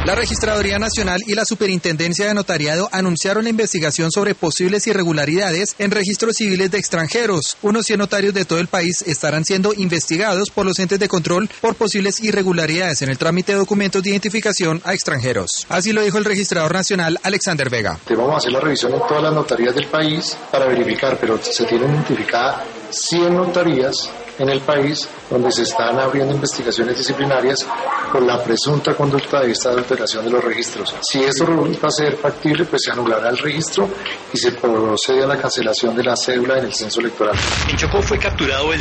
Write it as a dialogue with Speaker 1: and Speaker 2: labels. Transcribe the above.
Speaker 1: La Registraduría Nacional y la Superintendencia de Notariado anunciaron la investigación sobre posibles irregularidades en registros civiles de extranjeros. Unos 100 notarios de todo el país estarán siendo investigados por los entes de control por posibles irregularidades en el trámite de documentos de identificación a extranjeros. Así lo dijo el registrador nacional Alexander Vega.
Speaker 2: Vamos a hacer la revisión en todas las notarías del país para verificar, pero se tienen identificadas 100 notarías en el país donde se están abriendo investigaciones disciplinarias por la presunta conducta de esta alteración de los registros. Si esto resulta ser factible, pues se anulará el registro y se procede a la cancelación de la cédula en el censo electoral.
Speaker 3: En Chocó fue capturado el